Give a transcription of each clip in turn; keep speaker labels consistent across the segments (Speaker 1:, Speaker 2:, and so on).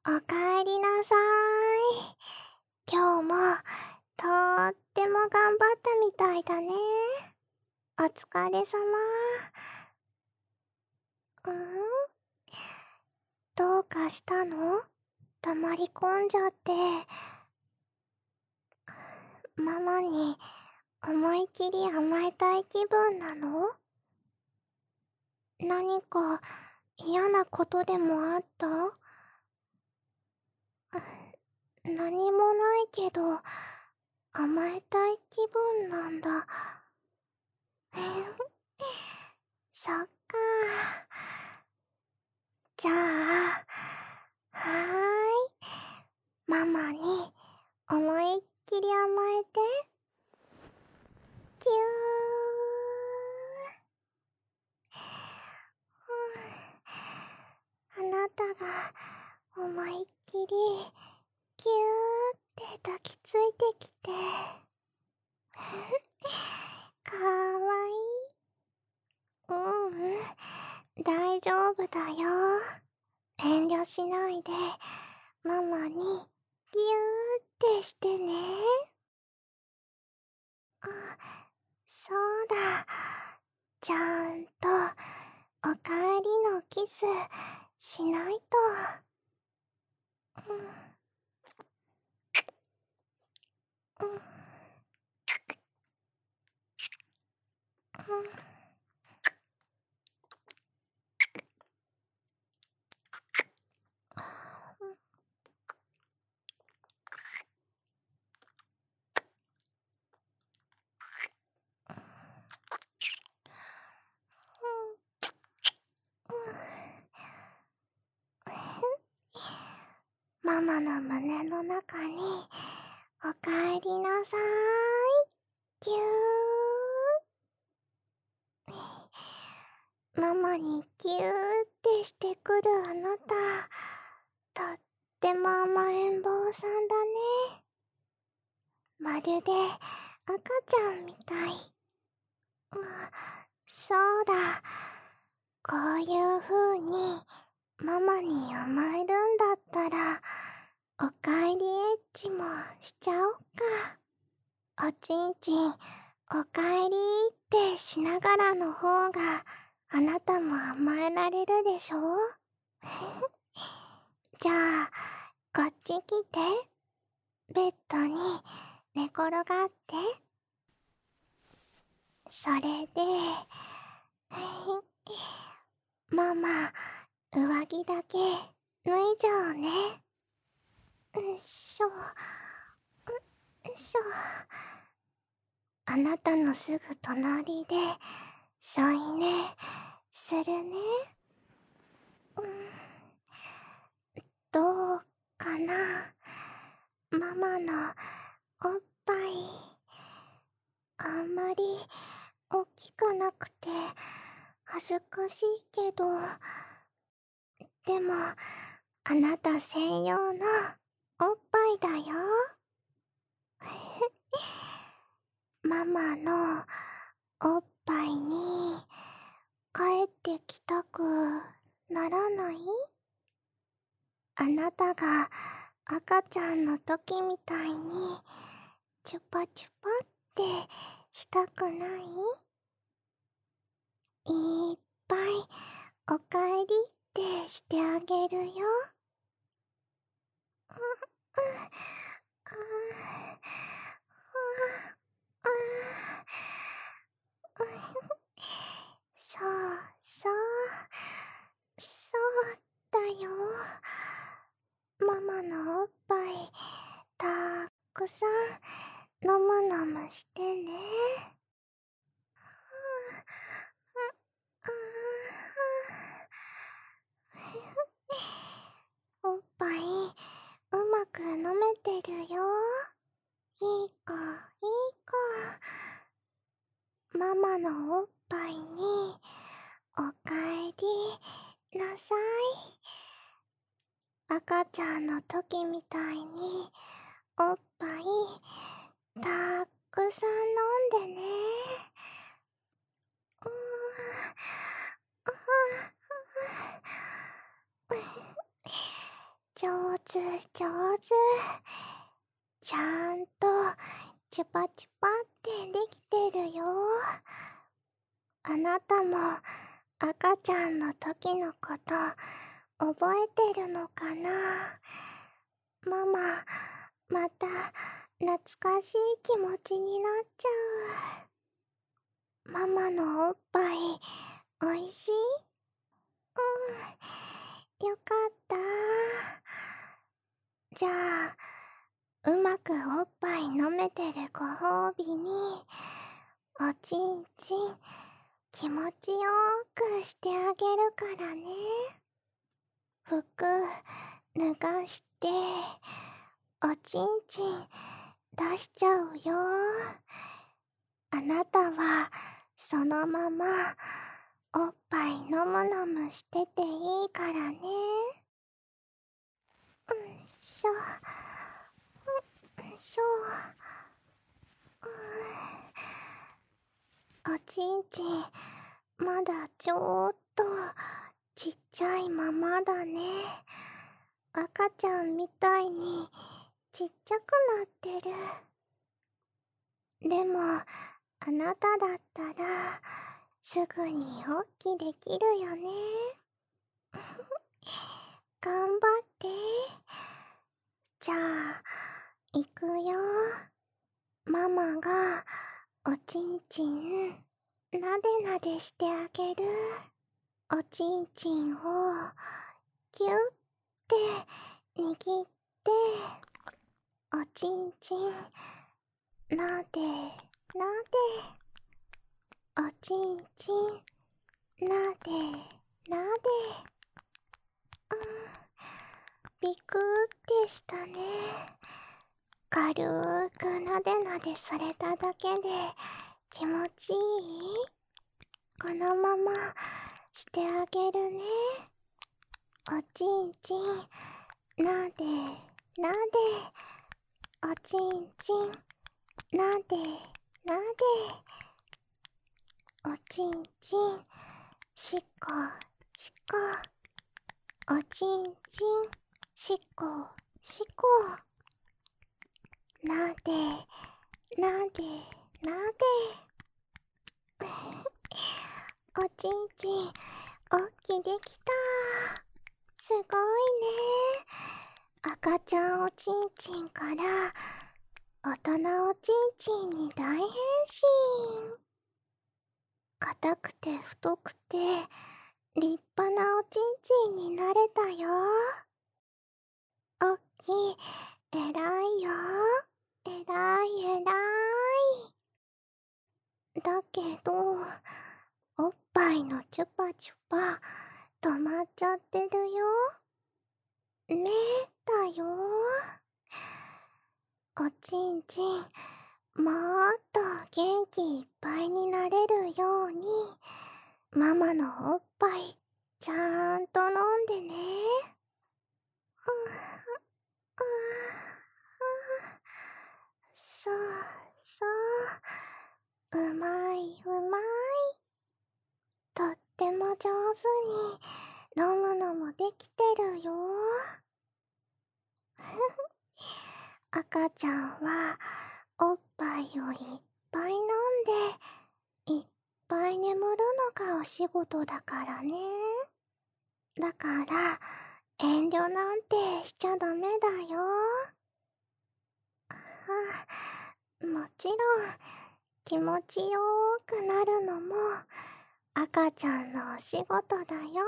Speaker 1: おかえりなさい。今日もとっても頑張ったみたいだね。お疲れさま。どうかしたの？黙り込んじゃって。ママに思いきり甘えたい気分なの？何か嫌なことでもあった？何もないけど、甘えたい気分なんだ。そっか。じゃあ、はーい。ママに思いっきり甘えて。ぎゅー。あなたが思いっきりぎゅーって抱きついてきて。かわいい。大丈夫だよ。遠慮しないで、ママにぎゅーってしてね。あ、そうだ。ちゃんと、おかえりのキス、しないと。うん、うん、うん。ママの胸の中に、おかえりなさーい。ぎゅー。ママにぎゅーってしてくるあなた、とっても甘えん坊さんだね。まるで赤ちゃんみたい。そうだ。こういう風にママに甘えるんだったら、おかえりエッチもしちゃおっか。おちんちん、おかえりってしながらの方が、あなたも甘えられるでしょ？じゃあ、こっち来て。ベッドに寝転がって。それで、ママ、上着だけ脱いじゃうね。うっしょ、うっしょ。あなたのすぐ隣で、添い寝、するね。どうかな？ママのおっぱい、あんまり大きくなくて恥ずかしいけど、でも、あなた専用のおっぱいだよ。ママのおっぱいに帰ってきたくならない？あなたが赤ちゃんの時みたいにチュパチュパってしたくない？いっぱいおかえりってしてあげるよ。そうそう、そうだよ。ママのおっぱいたくさん飲む飲むしてね。おっぱいうまく飲めてるよ。いい子、いい子。ママのおっぱいにおかえりなさい。赤ちゃんの時みたいにおっぱいたくさん飲んでね。うーん、うーん、 上手上手。ちゃんとチュパチュパってできてるよ。あなたも赤ちゃんの時のこと覚えてるのかな。ママ、また懐かしい気持ちになっちゃう。ママのおっぱいおいしい？よかった。じゃあ、うまくおっぱい飲めてるご褒美に、おちんちん気持ちよーくしてあげるからね。服脱がして、おちんちん出しちゃうよ。あなたはそのままおっぱい飲む飲むしてていいからね。しょ、しょ、おちんちんまだちょっとちっちゃいままだね。赤ちゃんみたいにちっちゃくなってる。でもあなただったらすぐにおっきできるよね。頑張って。じゃあいくよ。ママがおちんちんなでなでしてあげる。おちんちんをぎゅって握って、おちんちんなでなで、おちんちんなでなで。びくってしたね。軽くなでなでされただけで気持ちいい？このまましてあげるね。おちんちんなでなで、おちんちんなでなで、おちんちんしっこしっこ、おちんちんしっこしっこ、なでなでなで。おちんちんおっきできた。すごいね。赤ちゃんおちんちんから大人おちんちんに大変身。硬くて太くて立派なおちんちんになれたよ。おっきい、えらいよ。えらいえらい。だけどおっぱいのチュパチュパ止まっちゃってるよ。ねえだよ。おちんちんもっと元気いっぱいになれるように、ママのおっぱいちゃんと飲んでね。そうそう、うまいうまい。とっても上手に飲むのもできてるよ。赤ちゃんはおっぱいをいっぱい飲んでいっぱい眠るのがお仕事だからね。だから遠慮なんてしちゃダメだよ。もちろん気持ちよーくなるのも赤ちゃんのお仕事だよ。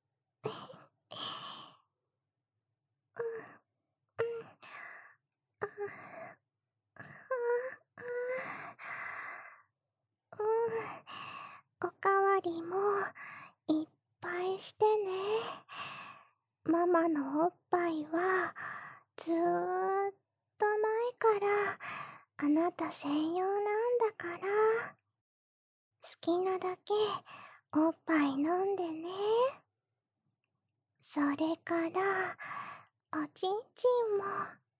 Speaker 1: おかわりもいっぱいしてね。ママのおっぱいはずーっと前からあなた専用なんだから、好きなだけおっぱい飲んでね。それからおちんちんも、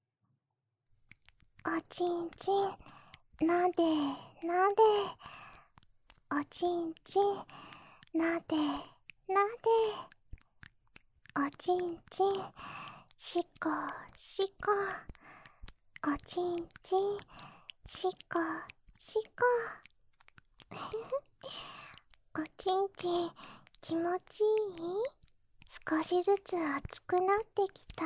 Speaker 1: おちんちんなでなで、おちんちんなでなで、おちんちんしこしこ、おちんちん、しこしこ。おちんちん気持ちいい？少しずつ熱くなってきた？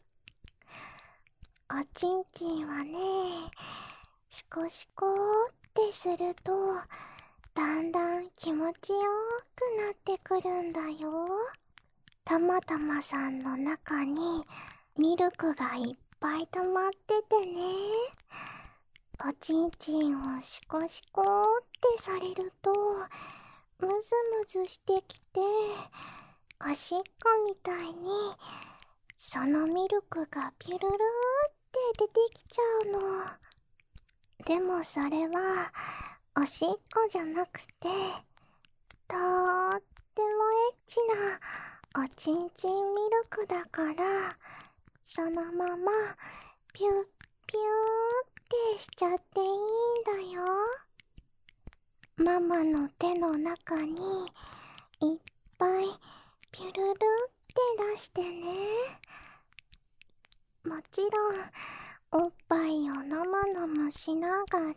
Speaker 1: おちんちんはね、シコシコってするとだんだん気持ちよくなってくるんだよ。たまたまさんの中にミルクがいっぱい溜まっててね、おちんちんをシコシコってされるとムズムズしてきて、おしっこみたいにそのミルクがピュルルって出てきちゃうの。でもそれはおしっこじゃなくて、とーってもエッチなおちんちんミルクだから、そのままピュッピューってしちゃっていいんだよ。ママの手の中にいっぱいピュルルって出してね。もちろんおっぱいをのむのむしながらね。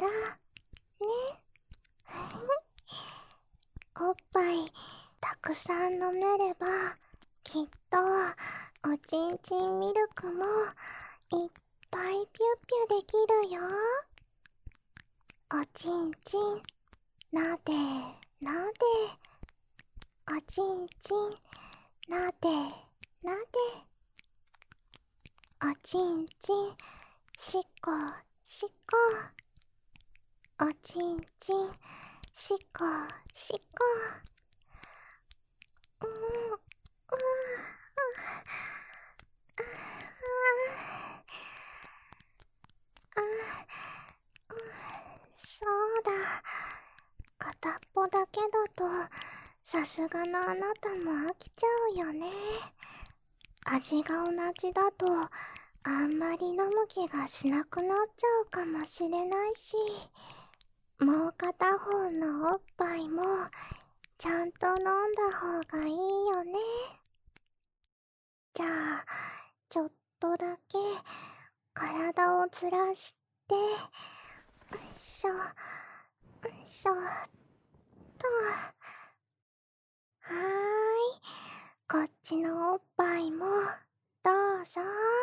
Speaker 1: おっぱいたくさん飲めればきっとおちんちんミルクもいっぱいピュッピュできるよ。おちんちんなでなで、おちんちんなでなで、おちんちんしこしこ、おちんちんしこしこ。うんうん、そうだ、片っぽだけだとさすがのあなたも飽きちゃうよね。味が同じだとあんまり飲む気がしなくなっちゃうかもしれないし、もう片方のおっぱいもちゃんと飲んだ方がいいよね。じゃあちょっとだけ体をずらして、よいしょよいしょっと。はーい、こっちのおっぱいもどうぞ。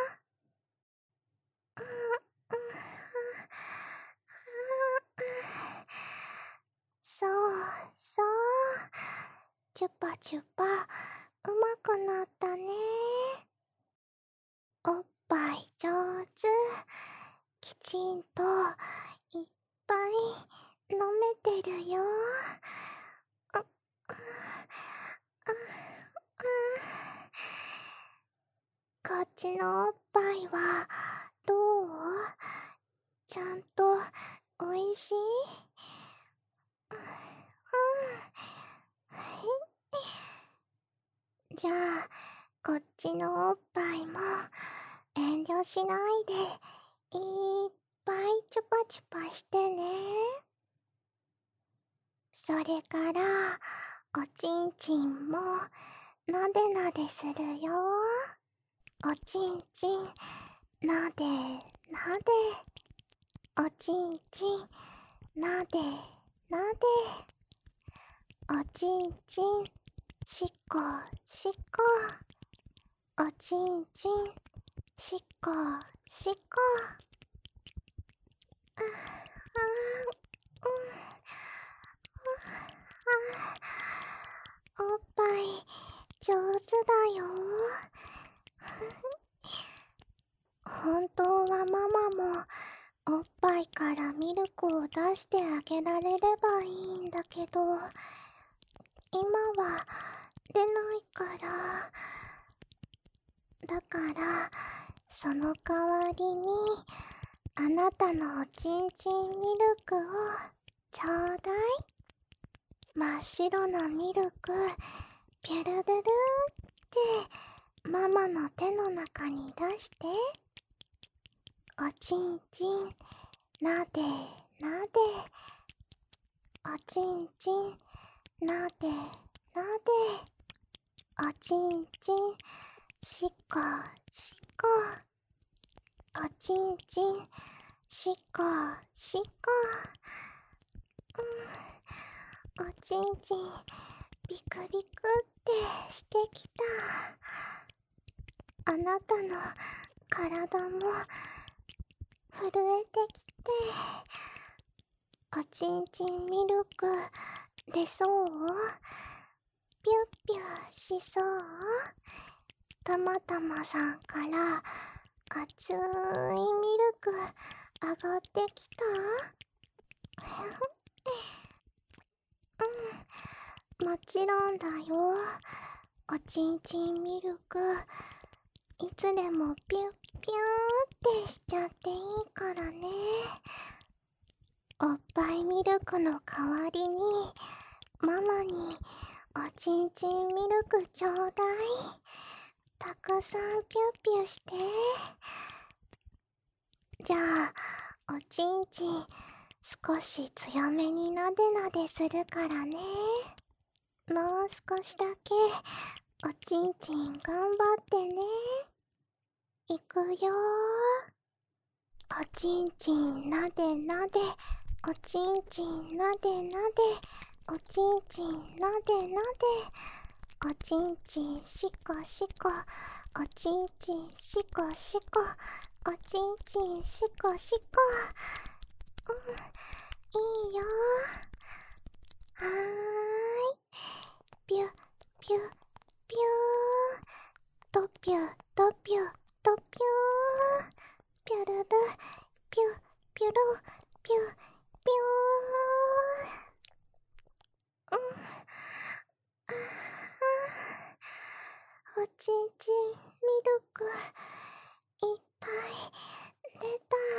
Speaker 1: そうそう、チュパチュパうまくなったね。おっぱい上手、きちんといっぱい飲めてるよ。あああこっちのおっぱいはどう？ちゃんとおいしい？うん、じゃあこっちのおっぱいも遠慮しないでいっぱいチュパチュパしてね。それからおちんちんもなでなでするよ。おちんちんなでなで、おちんちんなでなで、おちんちんしこしこ、おちんちんしこしこ。ああ、うん、おっぱい上手だよ。本当はママもおっぱいからミルクを出してあげられればいいんだけど、今は出ないから。だからその代わりにあなたのおちんちんミルクをちょうだい。真っ白なミルクピュルルルってママの手の中に出して、おちんちんなでなで、おちんちんなでなで、おちんちんしこしこ、おちんちん、しこしこ。おちんちん、ビクビクってしてきた。あなたの体も震えてきて、おちんちんミルク出そう？ピュッピュしそう？たまたまさんから熱いミルク上がってきた？もちろんだよ。おちんちんミルクいつでもピュッピューってしちゃっていいからね。おっぱいミルクの代わりにママにおちんちんミルクちょうだい。たくさんピュッピュして。じゃあおちんちん少し強めになでなでするからね。もう少しだけおちんちん頑張ってね。いくよー。おちんちんなでなで、おちんちんなでなで、おちんちんなでなで、おちんちんしこしこ、おちんちんしこしこ、おちんちんしこしこ。いいよー。はーい。ピュピュピュー、とぴゅとぴゅとぴゅー、ピュルル、ピュピュル、ピュピュー。あおちんちんミルクいっぱい出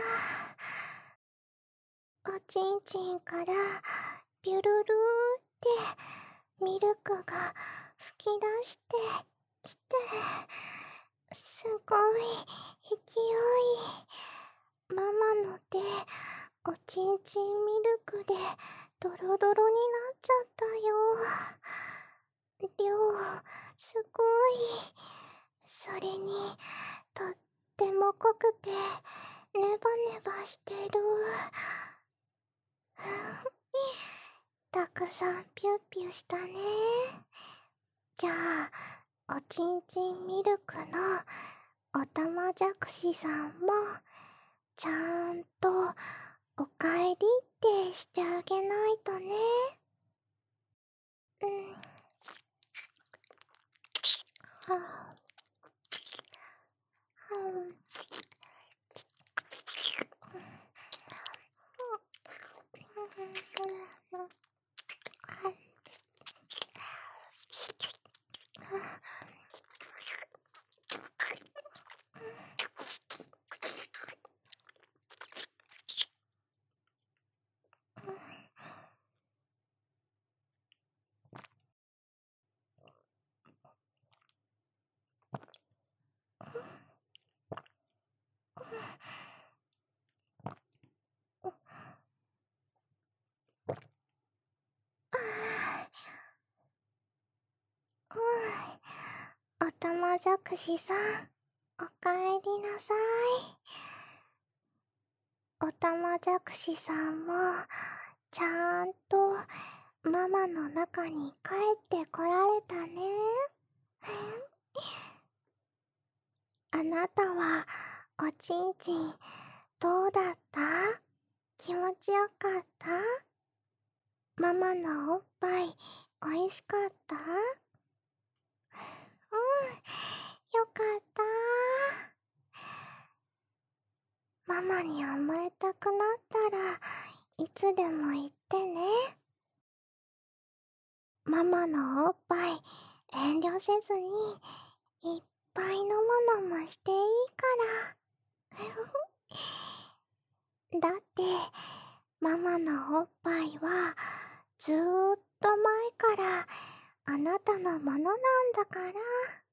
Speaker 1: た。おちんちんからピュルルーってミルクが吹き出してきて、すごい勢い。ママの手、おちんちんミルクでドロドロになっちゃったよ。量、すごい。それに、とっても濃くて、ネバネバしてる。たくさんピュッピュしたね。じゃあ、おちんちんミルクのおたまじゃくしさんも、ちゃんとおかえりってしてあげないとね。うん。はあ、うん。おたまじゃくしさん、おかえりなさい。おたまじゃくしさんも、ちゃんとママの中に帰ってこられたね。あなたは、おちんちん、どうだった？気持ちよかった？ママのおっぱい、おいしかった？よかった。ママに甘えたくなったらいつでも言ってね。ママのおっぱい遠慮せずにいっぱい飲むのもしていいから。だってママのおっぱいはずーっと前からあなたのものなんだから。